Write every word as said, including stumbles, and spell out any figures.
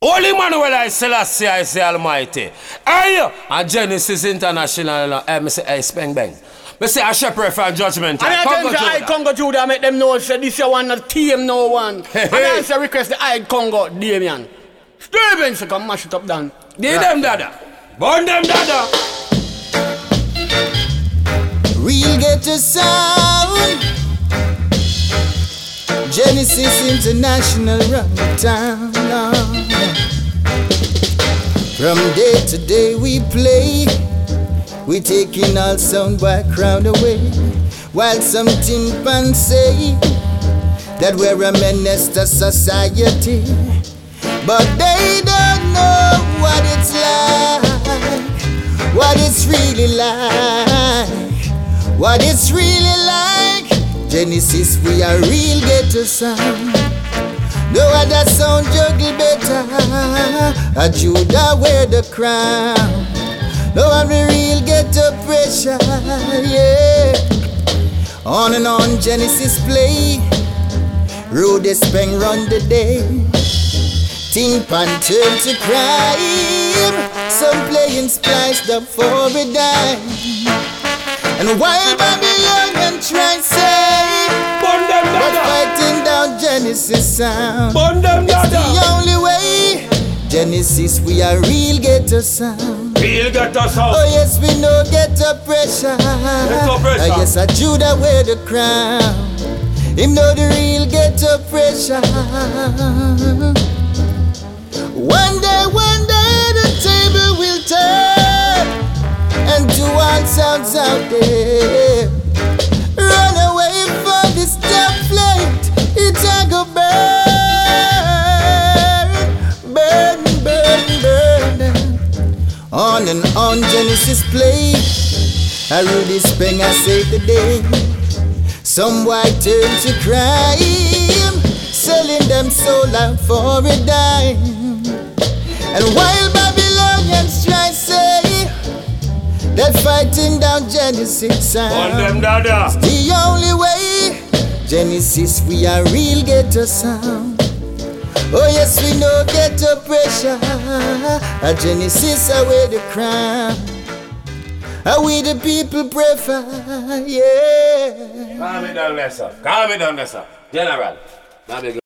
Holy Manuel I Selassie I say Almighty. Hey, and Genesis International, uh, I say, hey, Speng Beng. I say, I shepherd for judgment. And I tell you, I Congo Judah, make them know, say, this is one that team no one. Hey, and hey. I say, request the I Congo, Damien. Stevens, so come mash it up down. Give them dada. Burn them dada. Real get your sound. Genesis International run the town. From day to day we play. We taking all sound background away. While some timpan say that we're a menace to society, but they don't know what it's like, what it's really like, what it's really like. Genesis, we are real ghetto sound. No other sound juggle better. A Judah wear the crown. No one will real ghetto pressure, yeah. On and on Genesis play. Rudy Speng run the day. Timpan turn to crime. Some playing spliced up for a dime. And while Babylonian try say, Burn them but dada. fighting down Genesis sound. Burn them It's dada. the only way. Genesis, we are real ghetto sound. Real get us out. Oh yes, we know ghetto pressure. Ghetto pressure. Oh yes, a Judah wear the crown. Him know the real ghetto pressure. One day, one day the table will turn, and to all sounds out there, run away from this damn flight. It's a go burn, burn, burn, burn. On and on Genesis play. I Rudy Speng I save the day. Some white turn to crime, selling them soul out for a dime. And while Babylonians try say that fighting down Genesis sound, Burn them dada. the only way. Genesis, we are real ghetto sound. Oh yes, we know ghetto pressure. A Genesis away the crown. Are we the people prefer? Yeah. Calm it down, Lessa. Calm it down, Lessa. General.